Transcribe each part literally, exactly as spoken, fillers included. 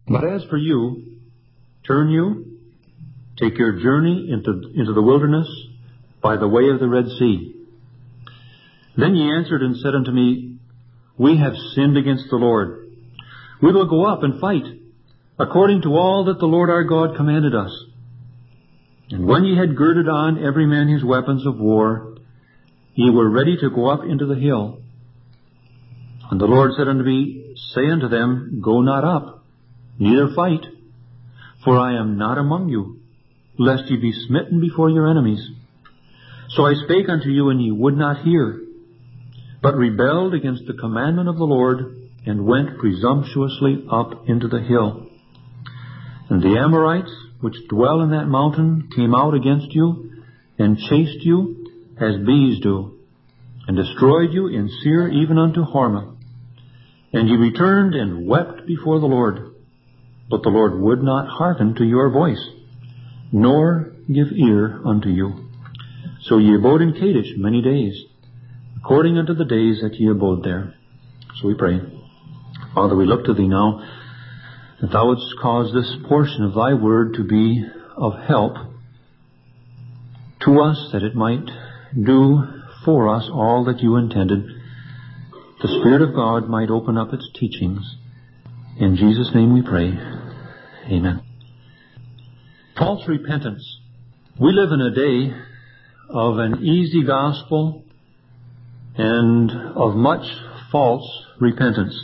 But as for you, turn you, take your journey into, into the wilderness by the way of the Red Sea. Then ye answered and said unto me, We have sinned against the Lord. We will go up and fight, according to all that the Lord our God commanded us. And when ye had girded on every man his weapons of war, ye were ready to go up into the hill. And the Lord said unto me, Say unto them, Go not up, neither fight, for I am not among you, lest ye be smitten before your enemies. So I spake unto you, and ye would not hear, but rebelled against the commandment of the Lord, and went presumptuously up into the hill. And the Amorites, which dwell in that mountain, came out against you, and chased you as bees do, and destroyed you in Seir even unto Hormah. And ye returned and wept before the Lord. But the Lord would not hearken to your voice, nor give ear unto you. So ye abode in Kadesh many days, according unto the days that ye abode there. So we pray. Father, we look to Thee now, that Thou wouldst cause this portion of Thy Word to be of help to us, that it might do for us all that You intended. The Spirit of God might open up its teachings. In Jesus' name we pray. Amen. False repentance. We live in a day of an easy gospel and of much false repentance.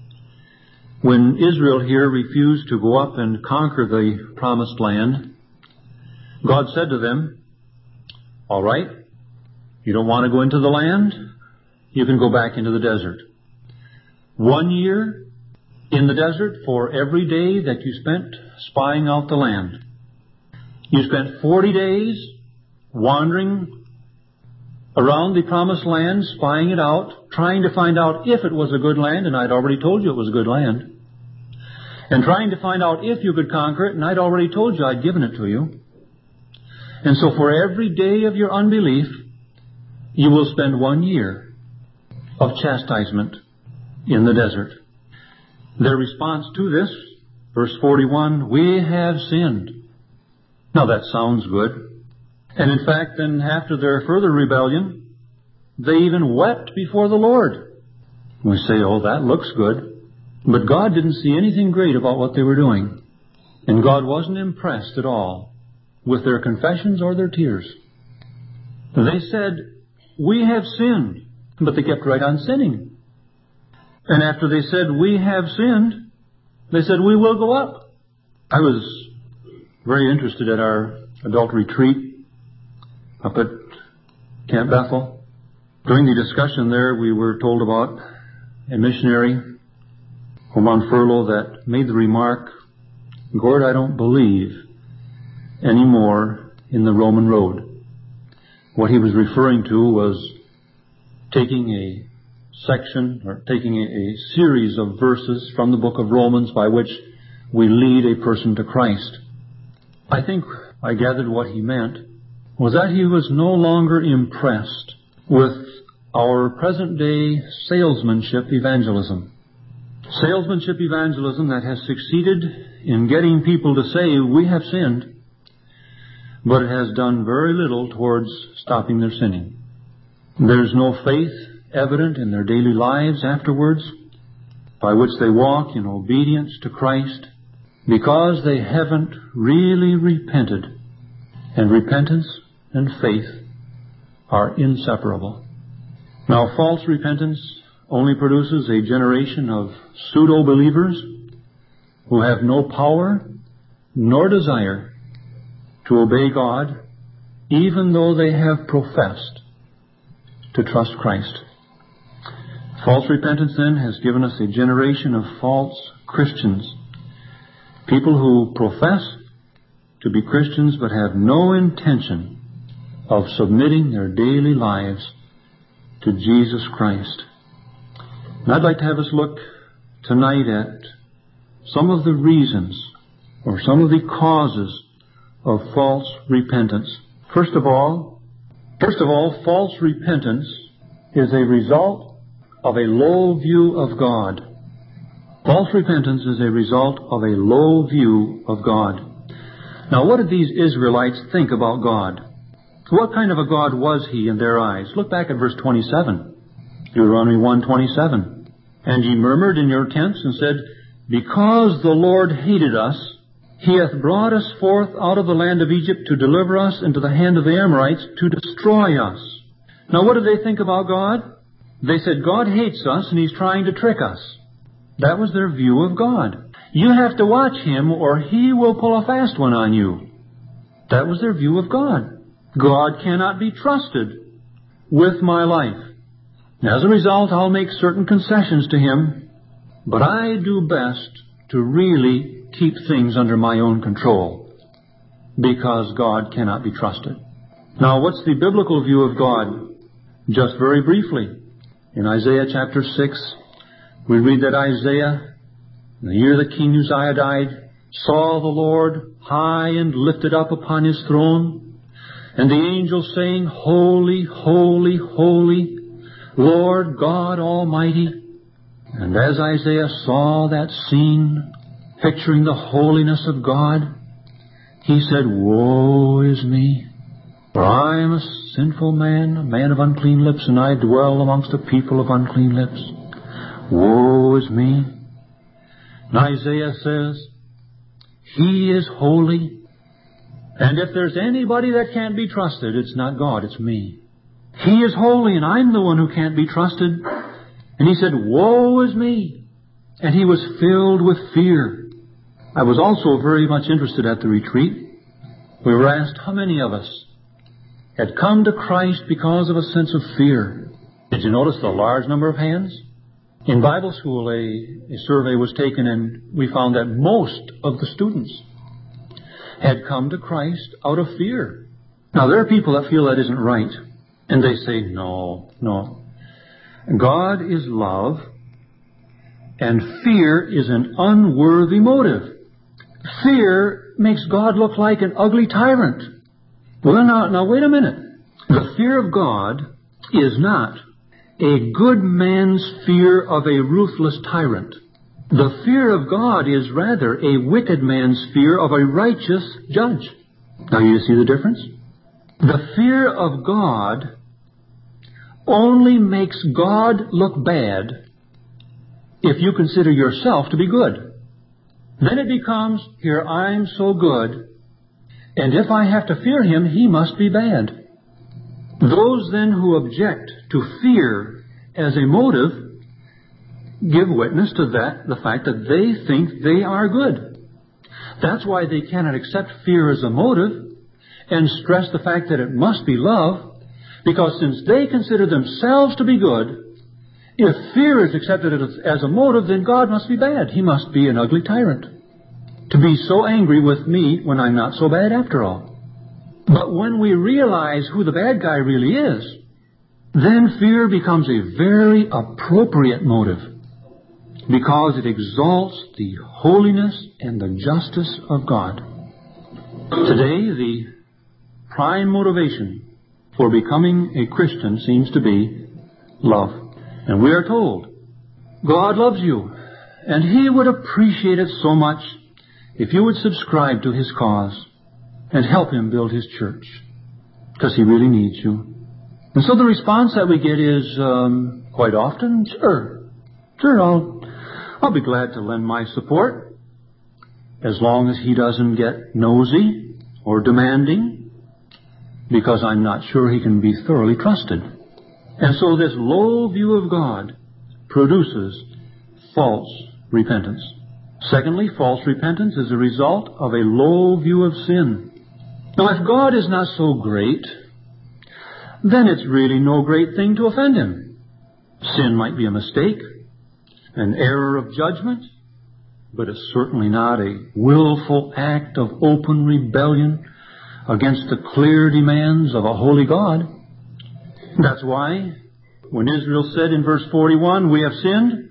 When Israel here refused to go up and conquer the promised land, God said to them, All right, you don't want to go into the land? You can go back into the desert. One year in the desert for every day that you spent spying out the land. You spent forty days wandering around the promised land, spying it out, trying to find out if it was a good land, and I'd already told you it was a good land. And trying to find out if you could conquer it, and I'd already told you I'd given it to you. And so for every day of your unbelief, you will spend one year of chastisement in the desert. Their response to this, verse forty-one, We have sinned. Now that sounds good. And in fact, then after their further rebellion, they even wept before the Lord. We say, oh, that looks good. But God didn't see anything great about what they were doing. And God wasn't impressed at all with their confessions or their tears. They said, We have sinned. But they kept right on sinning. And after they said, We have sinned, they said, We will go up. I was very interested at our adult retreat up at Camp Bethel. During the discussion there, we were told about a missionary home on furlough that made the remark, Gord, I don't believe anymore in the Roman road. What he was referring to was taking a section or taking a, a series of verses from the book of Romans by which we lead a person to Christ. I think I gathered what he meant was that he was no longer impressed with our present day salesmanship evangelism. Salesmanship evangelism that has succeeded in getting people to say, we have sinned, but it has done very little towards stopping their sinning. There's no faith evident in their daily lives afterwards by which they walk in obedience to Christ because they haven't really repented. And repentance and faith are inseparable. Now, false repentance only produces a generation of pseudo-believers who have no power nor desire to obey God, even though they have professed to trust Christ. False repentance, then, has given us a generation of false Christians, people who profess to be Christians but have no intention of submitting their daily lives to Jesus Christ. And I'd like to have us look tonight at some of the reasons or some of the causes of false repentance. First of all, first of all, false repentance is a result of a low view of God. False repentance is a result of a low view of God. Now, what did these Israelites think about God? What kind of a God was He in their eyes? Look back at verse twenty-seven. Deuteronomy one twenty-seven. And ye murmured in your tents and said, Because the Lord hated us, He hath brought us forth out of the land of Egypt to deliver us into the hand of the Amorites to destroy us. Now, what did they think about God? They said, God hates us and He's trying to trick us. That was their view of God. You have to watch Him or He will pull a fast one on you. That was their view of God. God cannot be trusted with my life. As a result, I'll make certain concessions to Him, but I do best to really keep things under my own control because God cannot be trusted. Now, what's the biblical view of God? Just very briefly, in Isaiah chapter six, we read that Isaiah, in the year that King Uzziah died, saw the Lord high and lifted up upon His throne, and the angels saying, Holy, holy, holy, Lord God Almighty. And as Isaiah saw that scene, picturing the holiness of God, he said, Woe is me, for I am a sinful man, a man of unclean lips, and I dwell amongst a people of unclean lips. Woe is me. And Isaiah says, He is holy. And if there's anybody that can't be trusted, it's not God, it's me. He is holy, and I'm the one who can't be trusted. And he said, Woe is me. And he was filled with fear. I was also very much interested at the retreat. We were asked how many of us had come to Christ because of a sense of fear. Did you notice the large number of hands? In Bible school, a, a survey was taken, and we found that most of the students had come to Christ out of fear. Now, there are people that feel that isn't right, and they say, no, no. God is love, and fear is an unworthy motive. Fear makes God look like an ugly tyrant. Well, now, now wait a minute. The fear of God is not a good man's fear of a ruthless tyrant. The fear of God is rather a wicked man's fear of a righteous judge. Now you see the difference? The fear of God only makes God look bad if you consider yourself to be good. Then it becomes, here I'm so good, and if I have to fear Him, He must be bad. Those then who object to fear as a motive give witness to that, the fact that they think they are good. That's why they cannot accept fear as a motive and stress the fact that it must be love, because since they consider themselves to be good, if fear is accepted as a motive, then God must be bad. He must be an ugly tyrant to be so angry with me when I'm not so bad after all. But when we realize who the bad guy really is, then fear becomes a very appropriate motive, because it exalts the holiness and the justice of God. Today, the prime motivation for becoming a Christian seems to be love. And we are told, God loves you, and He would appreciate it so much if you would subscribe to His cause and help Him build His church, because He really needs you. And so the response that we get is, um, quite often, sure, sure, I'll, I'll be glad to lend my support, as long as He doesn't get nosy or demanding, because I'm not sure He can be thoroughly trusted. And so this low view of God produces false repentance. Secondly, false repentance is a result of a low view of sin. Now, if God is not so great, then it's really no great thing to offend Him. Sin might be a mistake, an error of judgment, but it's certainly not a willful act of open rebellion against the clear demands of a holy God. That's why when Israel said in verse forty-one, we have sinned,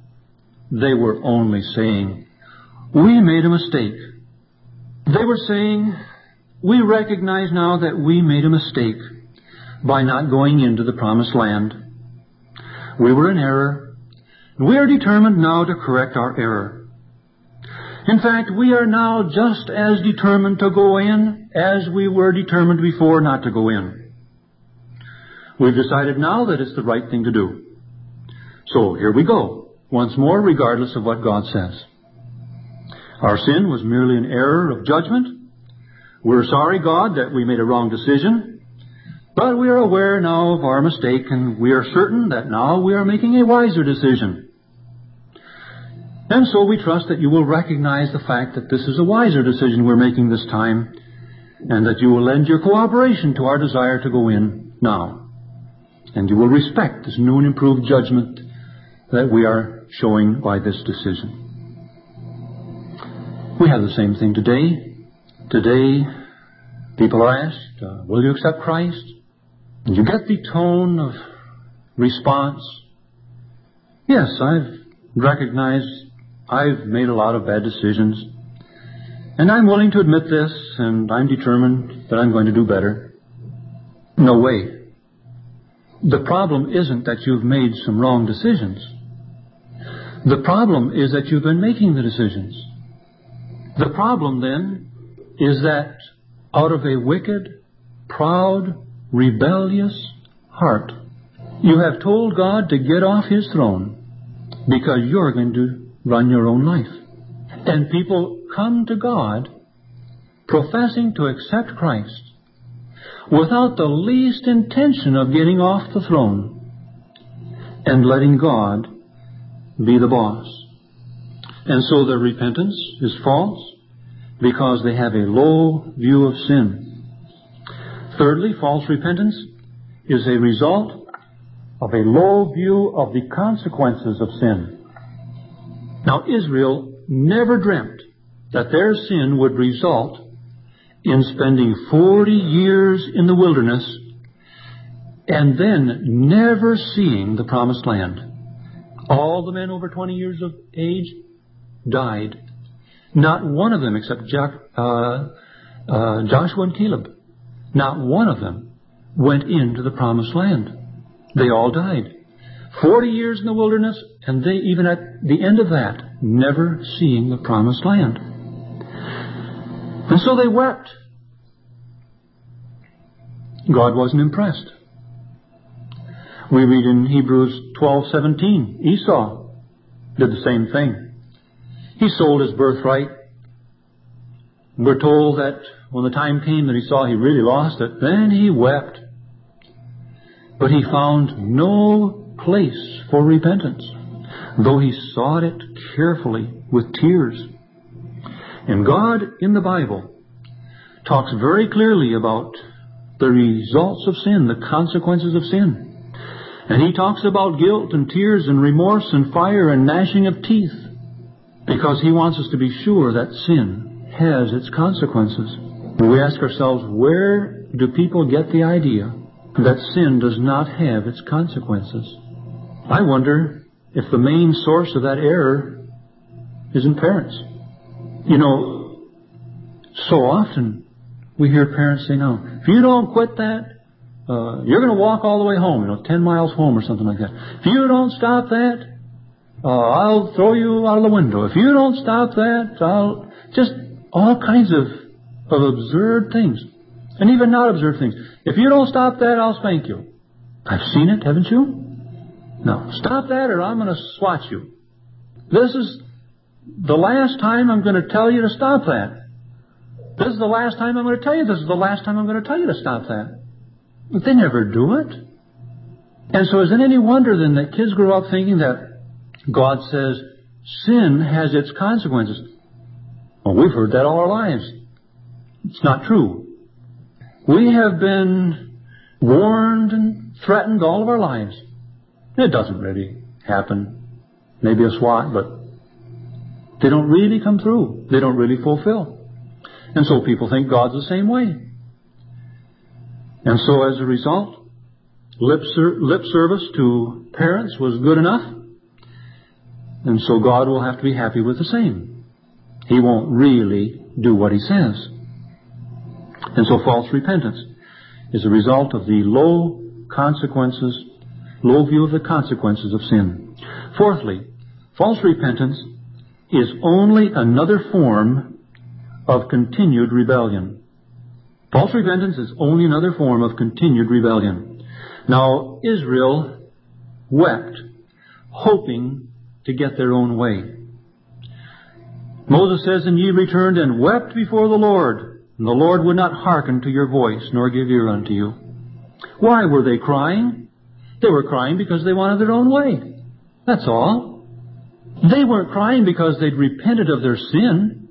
they were only saying, we made a mistake. They were saying, we recognize now that we made a mistake by not going into the promised land. We were in error. We are determined now to correct our error. In fact, we are now just as determined to go in as we were determined before not to go in. We've decided now that it's the right thing to do. So here we go, once more, regardless of what God says. Our sin was merely an error of judgment. We're sorry, God, that we made a wrong decision, but we are aware now of our mistake, and we are certain that now we are making a wiser decision. And so we trust that you will recognize the fact that this is a wiser decision we're making this time, and that you will lend your cooperation to our desire to go in now. And you will respect this new and improved judgment that we are showing by this decision. We have the same thing today. Today, people are asked, uh, will you accept Christ? And you get the tone of response. Yes, I've recognized I've made a lot of bad decisions. And I'm willing to admit this, and I'm determined that I'm going to do better. No way. The problem isn't that you've made some wrong decisions. The problem is that you've been making the decisions. The problem then is that out of a wicked, proud, rebellious heart, you have told God to get off His throne because you're going to run your own life. And people come to God professing to accept Christ without the least intention of getting off the throne and letting God be the boss. And so their repentance is false because they have a low view of sin. Thirdly, false repentance is a result of a low view of the consequences of sin. Now, Israel never dreamt that their sin would result in spending forty years in the wilderness and then never seeing the promised land. All the men over twenty years of age died. Not one of them, except Jack, uh, uh, Joshua and Caleb, not one of them went into the promised land. They all died. Forty years in the wilderness, and they, even at the end of that, never seeing the promised land. And so they wept. God wasn't impressed. We read in Hebrews twelve seventeen, Esau did the same thing. He sold his birthright. We're told that when the time came that he saw he really lost it, then he wept. But he found no place for repentance, though he sought it carefully with tears. And God in the Bible talks very clearly about the results of sin, the consequences of sin. And He talks about guilt and tears and remorse and fire and gnashing of teeth, because He wants us to be sure that sin has its consequences. We ask ourselves, where do people get the idea that sin does not have its consequences? I wonder if the main source of that error isn't parents. You know, so often we hear parents say, no, if you don't quit that, uh, you're going to walk all the way home, you know, ten miles home or something like that. If you don't stop that, uh, I'll throw you out of the window. If you don't stop that, I'll... Just all kinds of, of absurd things. And even not absurd things. If you don't stop that, I'll spank you. I've seen it, haven't you? No. Stop that or I'm going to swat you. This is the last time I'm going to tell you to stop that. This is the last time I'm going to tell you. This is the last time I'm going to tell you to stop that. But they never do it. And so is it any wonder then that kids grow up thinking that God says sin has its consequences? Well, we've heard that all our lives. It's not true. We have been warned and threatened all of our lives. It doesn't really happen. Maybe a swat, but they don't really come through. They don't really fulfill. And so people think God's the same way. And so as a result, lip, ser- lip service to parents was good enough. And so God will have to be happy with the same. He won't really do what He says. And so false repentance is a result of the low consequences, low view of the consequences of sin. Fourthly, False repentance is only another form of continued rebellion. False repentance is only another form of continued rebellion. Now, Israel wept, hoping to get their own way. Moses says, "And ye returned and wept before the Lord, and the Lord would not hearken to your voice, nor give ear unto you." Why were they crying? They were crying because they wanted their own way. That's all. They weren't crying because they'd repented of their sin.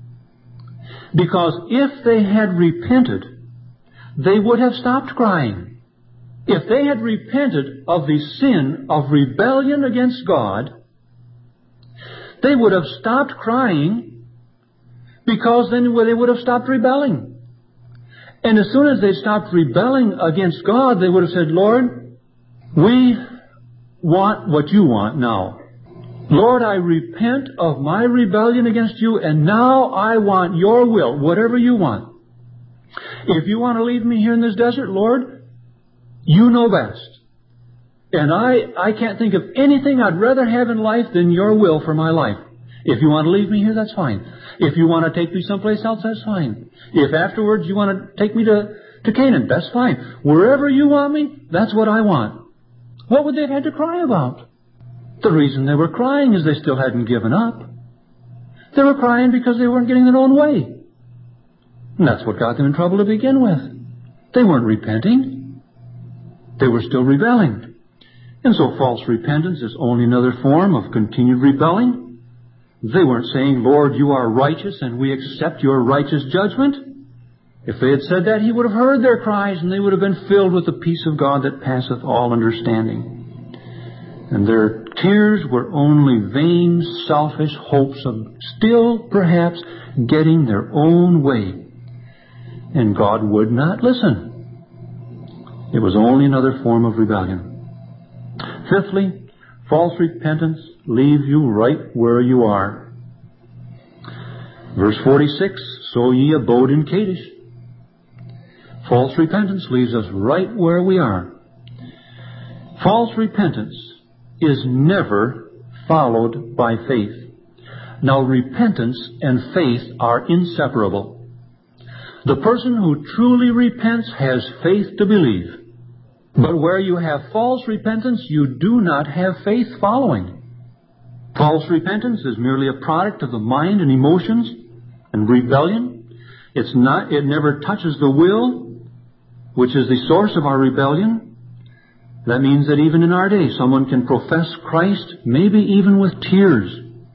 Because if they had repented, they would have stopped crying. If they had repented of the sin of rebellion against God, they would have stopped crying, because then they would have stopped rebelling. And as soon as they stopped rebelling against God, they would have said, "Lord, we want what you want now. Lord, I repent of my rebellion against you, and now I want your will, whatever you want. If you want to leave me here in this desert, Lord, you know best. And I, I can't think of anything I'd rather have in life than your will for my life. If you want to leave me here, that's fine. If you want to take me someplace else, that's fine. If afterwards you want to take me to, to Canaan, that's fine. Wherever you want me, that's what I want." What would they have had to cry about? The reason they were crying is they still hadn't given up. They were crying because they weren't getting their own way. And that's what got them in trouble to begin with. They weren't repenting. They were still rebelling. And so false repentance is only another form of continued rebelling. They weren't saying, "Lord, you are righteous and we accept your righteous judgment." If they had said that, He would have heard their cries, and they would have been filled with the peace of God that passeth all understanding. And their tears were only vain, selfish hopes of still, perhaps, getting their own way. And God would not listen. It was only another form of rebellion. Fifthly, false repentance leaves you right where you are. Verse forty-six, "So ye abode in Kadesh." False repentance leaves us right where we are. False repentance is never followed by faith. Now, repentance and faith are inseparable. The person who truly repents has faith to believe. But where you have false repentance, you do not have faith following. False repentance is merely a product of the mind and emotions and rebellion. It's not, it never touches the will, which is the source of our rebellion. That means that even in our day, someone can profess Christ, maybe even with tears.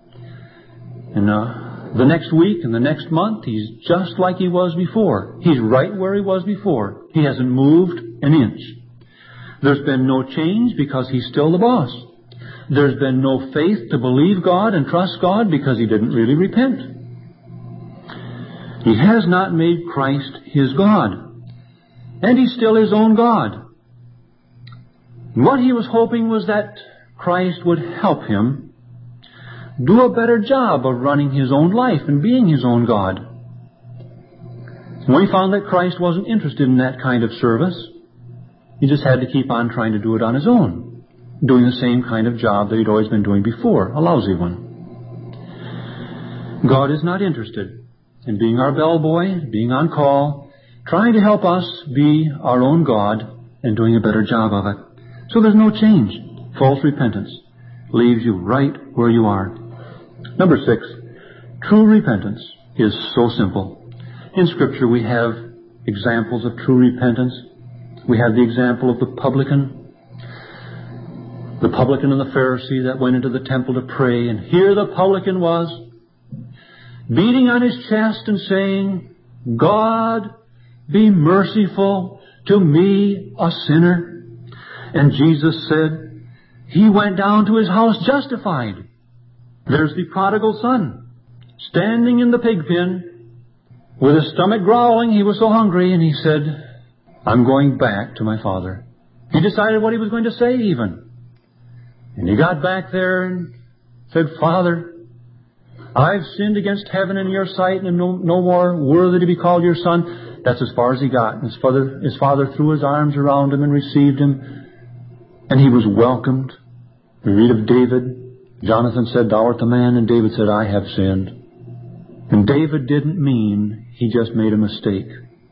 And uh, the next week and the next month, he's just like he was before. He's right where he was before. He hasn't moved an inch. There's been no change because He's still the boss. There's been no faith to believe God and trust God because he didn't really repent. He has not made Christ his God. And He's still His own God. What he was hoping was that Christ would help him do a better job of running his own life and being his own God. When he found that Christ wasn't interested in that kind of service, he just had to keep on trying to do it on his own, doing the same kind of job that he'd always been doing before, a lousy one. God is not interested in being our bellboy, being on call, trying to help us be our own God and doing a better job of it. So there's no change. False repentance leaves you right where you are. Number six, true repentance is so simple. In Scripture we have examples of true repentance. We have the example of the publican. The publican and the Pharisee that went into the temple to pray. And here the publican was, beating on his chest and saying, "God, be merciful to me, a sinner." And Jesus said, he went down to his house justified. There's the prodigal son, standing in the pig pen, with his stomach growling. He was so hungry, and he said, "I'm going back to my father." He decided what he was going to say even. And he got back there and said, "Father, I've sinned against heaven and your sight, and no, no more worthy to be called your son." That's as far as he got. His father, his father threw his arms around him and received him. And he was welcomed. We read of David Jonathan said, "Thou art the man," and David said, "I have sinned." And David didn't mean he just made a mistake.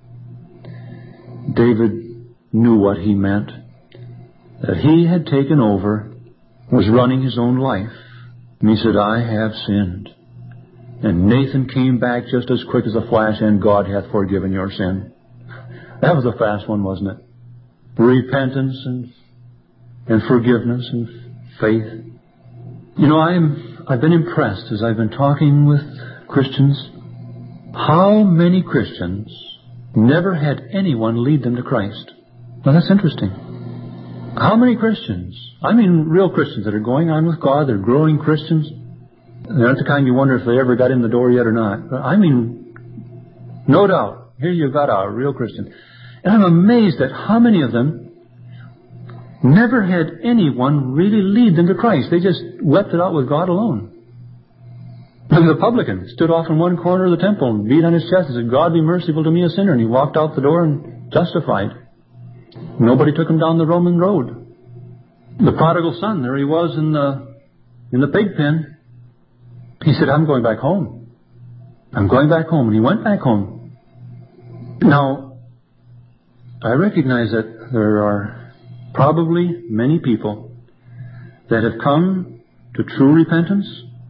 David knew what he meant. That he had taken over, was running his own life. And he said, "I have sinned." And Nathan came back just as quick as a flash, "And God hath forgiven your sin." That was a fast one, wasn't it? Repentance and, and forgiveness and faith. You know, I'm, I've been impressed as I've been talking with Christians, how many Christians never had anyone lead them to Christ. Now that's interesting. How many Christians, I mean real Christians that are going on with God, they're growing Christians. They're not the kind you wonder if they ever got in the door yet or not. But I mean, no doubt, here you've got a real Christian. And I'm amazed at how many of them never had anyone really lead them to Christ. They just wept it out with God alone. And the publican stood off in one corner of the temple and beat on his chest and said, "God be merciful to me, a sinner." And he walked out the door and justified. Nobody took him down the Roman road. The prodigal son, there he was in the in the pig pen. He said, "I'm going back home. I'm going back home." And he went back home. Now, I recognize that there are probably many people that have come to true repentance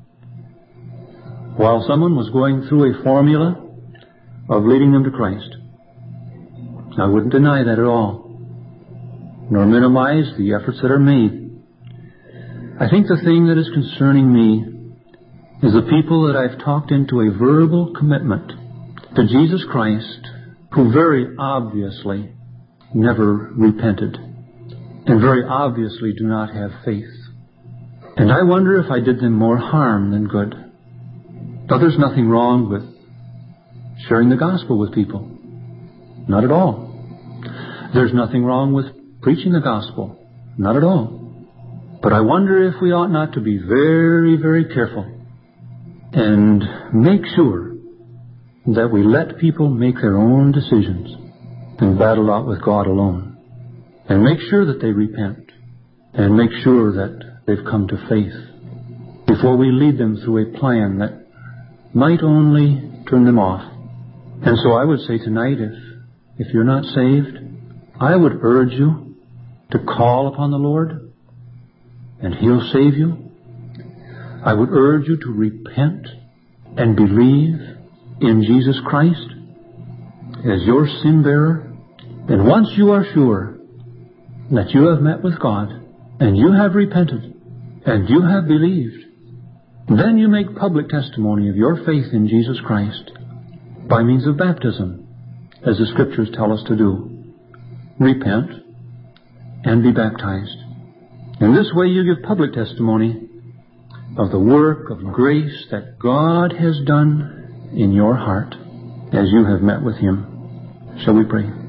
while someone was going through a formula of leading them to Christ. I wouldn't deny that at all, nor minimize the efforts that are made. I think the thing that is concerning me is the people that I've talked into a verbal commitment to Jesus Christ, who very obviously never repented and very obviously do not have faith. And I wonder if I did them more harm than good. Now, there's nothing wrong with sharing the gospel with people. Not at all. There's nothing wrong with preaching the gospel. Not at all. But I wonder if we ought not to be very, very careful and make sure that we let people make their own decisions and battle out with God alone. And make sure that they repent. And make sure that they've come to faith before we lead them through a plan that might only turn them off. And so I would say tonight, if, if you're not saved, I would urge you to call upon the Lord and He'll save you. I would urge you to repent and believe in Jesus Christ as your sin bearer. And once you are sure that you have met with God and you have repented and you have believed, then you make public testimony of your faith in Jesus Christ by means of baptism, as the Scriptures tell us to do. Repent and be baptized. In this way you give public testimony of the work of grace that God has done in your heart as you have met with Him. Shall we pray?